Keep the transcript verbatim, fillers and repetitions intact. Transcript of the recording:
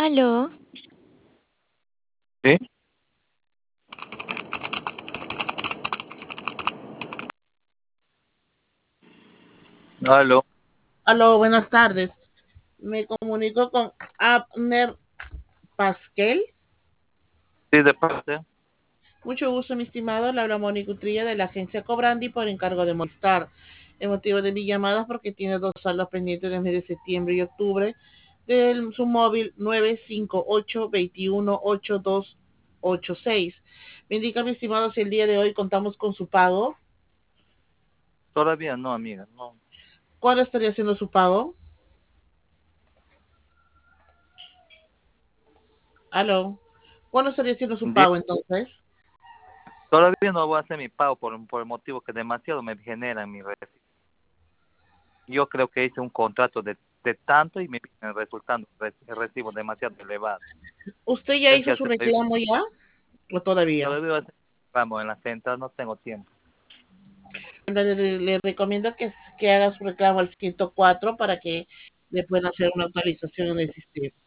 Aló, ¿Sí? Aló, Aló, buenas tardes. Me comunico con Abner Pasquel. sí, de parte. Mucho gusto, mi estimado. Le habla Mónica Utrilla de la agencia Cobrandi por encargo de Movistar. El motivo de mi llamada es porque tiene dos saldos pendientes del mes de septiembre y octubre de su móvil nueve cinco ocho, dos uno, ocho dos ocho seis. Me indica, mi estimado, si el día de hoy contamos con su pago. Todavía no, amiga, no. ¿Cuándo estaría haciendo su pago? Aló. ¿Cuándo estaría haciendo su Di- pago entonces? Todavía no voy a hacer mi pago por, por el motivo que demasiado me generan mi recibo. Yo creo que hice un contrato de, de tanto y me viene resultando re- recibo demasiado elevado. ¿Usted ya Tengo hizo que su hacer, reclamo ya o todavía? todavía voy a hacer, vamos, en la central no tengo tiempo. Le, le- le recomiendo que, que haga su reclamo al ciento cuatro para que le puedan hacer una actualización en el sistema.